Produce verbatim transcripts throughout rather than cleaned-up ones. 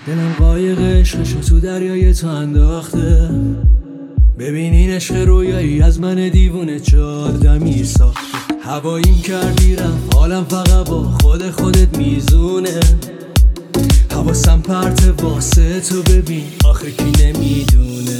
دلم قایق عشقشو تو دریای تو انداخته. ببین این عشق رویایی از من دیوونه چهار دمیر ساخته. هواییم کردی رفت حالم فقط با خود خودت میزونه. حواسم پرت واسه تو ببین آخه کی نمیدونه.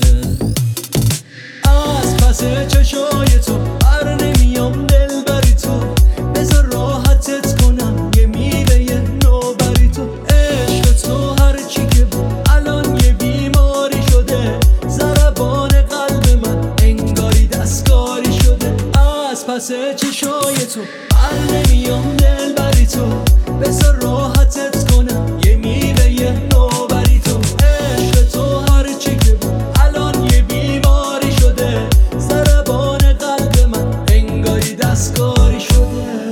از پس چشای تو بر نمیام دل بری تو. بذار راحتت کنم یه میوه یه نوبری تو. عشق تو هرچی که بود الان یه بیماری شده. ضربان قلب من انگاری دستکاری شده. از پس چشای تو بر نمیام دل بری تو. بذار راحتت کنم یه میوه یه نوبری تو. عشق تو هرچی که بود الان یه بیماری شده. ضربان قلب من انگاری دستکاری شده.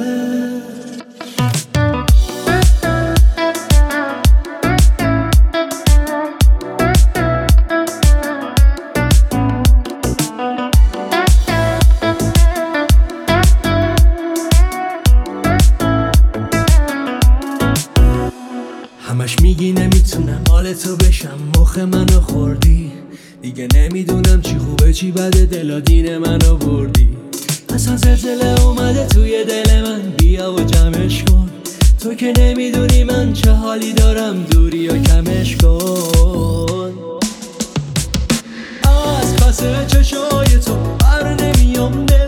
همش میگی نمیتونم حال تو بشم. مخ منو خوردی دیگه. نمیدونم چی خوبه چی بده. دلادین منو بردی. اصلا زلزله اومده توی دل من. بیا و جمعش کن. تو که نمیدونی من چه حالی دارم. دوری و کمش کن. از پس چشای تو بر نمیام دل